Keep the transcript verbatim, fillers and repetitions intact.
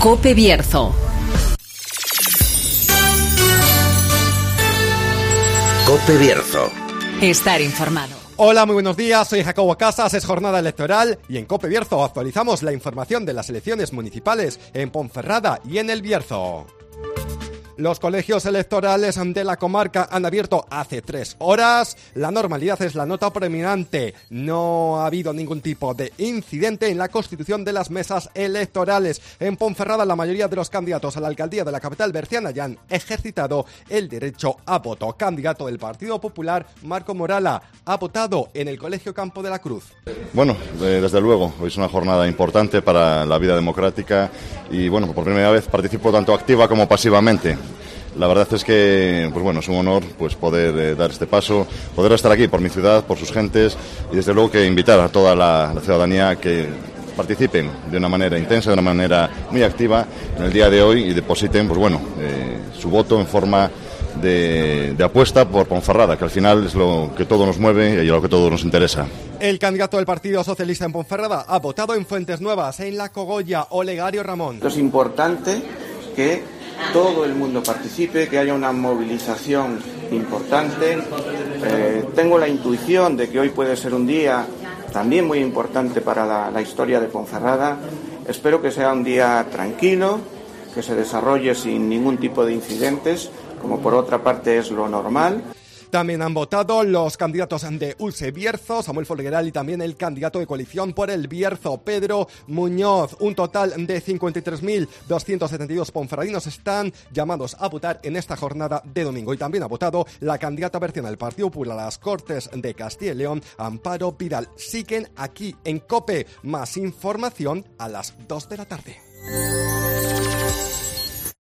COPE Bierzo. COPE Bierzo. Estar informado. Hola, muy buenos días, soy Jacobo Casas, es jornada electoral y en COPE Bierzo actualizamos la información de las elecciones municipales en Ponferrada y en El Bierzo. Los colegios electorales de la comarca han abierto hace tres horas. La normalidad es la nota predominante. No ha habido ningún tipo de incidente en la constitución de las mesas electorales. En Ponferrada, la mayoría de los candidatos a la alcaldía de la capital berciana ya han ejercitado el derecho a voto. Candidato del Partido Popular, Marco Morala, ha votado en el Colegio Campo de la Cruz. Bueno, desde luego, hoy es una jornada importante para la vida democrática y, bueno, por primera vez participo tanto activa como pasivamente. La verdad es que, pues bueno, es un honor pues poder eh, dar este paso, poder estar aquí por mi ciudad, por sus gentes y desde luego que invitar a toda la, la ciudadanía a que participen de una manera intensa, de una manera muy activa en el día de hoy y depositen, pues bueno, eh, su voto en forma de, de apuesta por Ponferrada, que al final es lo que todo nos mueve y lo que todo nos interesa. El candidato del Partido Socialista en Ponferrada ha votado en Fuentes Nuevas, en La Cogolla, Olegario Ramón. Es importante que todo el mundo participe, que haya una movilización importante. Eh, tengo la intuición de que hoy puede ser un día también muy importante para la, la historia de Ponferrada. Espero que sea un día tranquilo, que se desarrolle sin ningún tipo de incidentes, como por otra parte es lo normal. También han votado los candidatos de U S E Bierzo, Samuel Folgueral, y también el candidato de coalición por el Bierzo, Pedro Muñoz. Un total de cincuenta y tres mil doscientos setenta y dos ponferradinos están llamados a votar en esta jornada de domingo. Y también ha votado la candidata berciana del Partido Popular a las Cortes de Castilla y León, Amparo Vidal. Siguen aquí en COPE. Más información a las dos de la tarde.